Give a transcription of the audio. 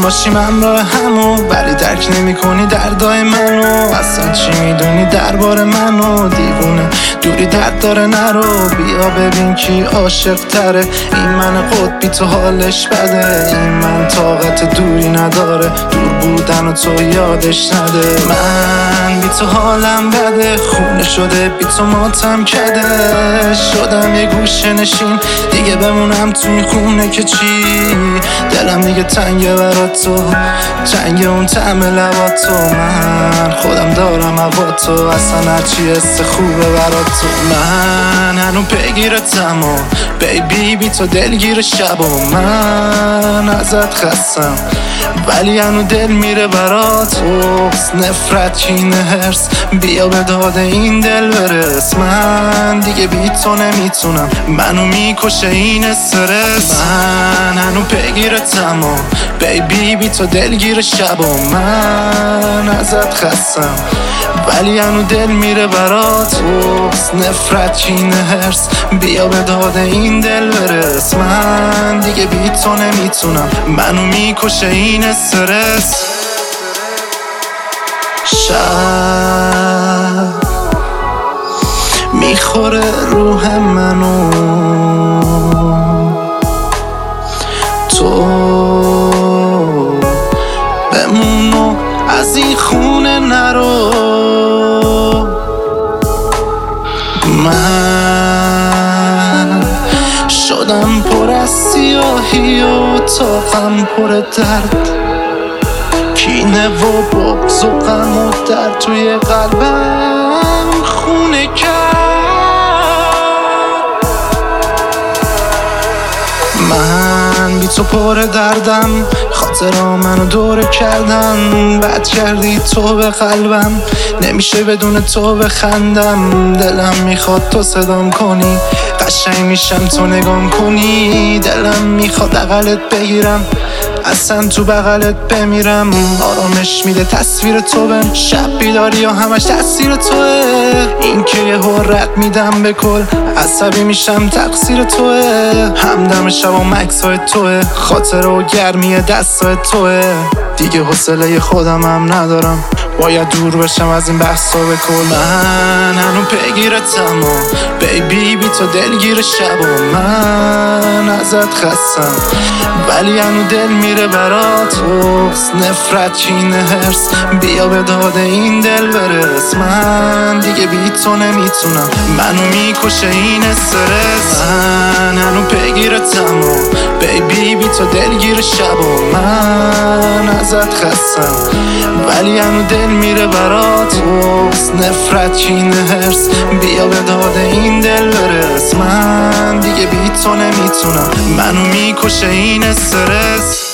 باشیم همراه همو، ولی درک نمی کنی دردای منو. اصلا چی میدونی درباره منو؟ دیوونه دوری درد داره، نرو بیا ببین کی عاشق تره. این من قطبی تو حالش بده، این من طاقت دوری نداره، دور بودن و تو یادش نده. من بی تو حالم بده، خونه شده بی تو ماتم کده. شدم یه گوشه نشین دیگه بمونم تو این خونه که چی؟ دلم دیگه تنگه برات تو، تنگه اون طعم لبات تو. من خودم دارم هوا تو، اصلا هرچی حس خوبه برات تو. من هنو پیگیرتم و بیبی بی تو دلگیر شب و من ازت خستم، ولی هنو دل میره برات. نفرت کینه هرس بیا به داده این دل برس. من دیگه بی تو نمیتونم، منو میکشه این استرس. من هنو پیگیرتم و بیبی بی تو دلگیر شب و من ازت خستم، ولی هنو دل میره برات. نفرت کینه هرس بیا به داده این دل برس. من دیگه بی تو نمیتونم، منو میکشه این استرس. شب میخوره روح منو، تو بمونو از این خونه نرو. من شدم پر از سیاهی و طاقم پر درد، کینه و بغض و غم و درد توی قلبم خونه کرد. من بی تو پر دردم، خاطرها منو دوره کردن. بد کردی تو به قلبم، نمیشه بدون تو بخندم. دلم میخواد تو صدام کنی، قشنگ میشم تو نگام کنی. دلم میخواد بغلت بگیرم، اصلا تو بغلت بمیرم. آرامش میده تصویر تو بهم، شب بیداری یا همش تاثیر توه. این که یه حرت میدم به کل، عصبی میشم تقصیر توه. همدم شب و مکسای توه، خاطر و گرمی دستای توه. دیگه حوصله خودم هم ندارم، باید دور بشم از این بحثا به کل. من هنو پیگیرتم و بیبی بی تو دلگیر شب و من ازت خستم، ولی هنو دل میره برات. نفرت کینه هرس بیا به داده این دل برس. من دیگه بی تو نمیتونم، منو میکشه این استرس. من هنو پیگیرتم و بیبی بی تو دلگیر شب و من ازت خستم، ولی هنو دل میره برات. نفرت کینه هرس بیا به داده این دل برس. من دیگه بی تو نمیتونم، منو میکشه این استرس.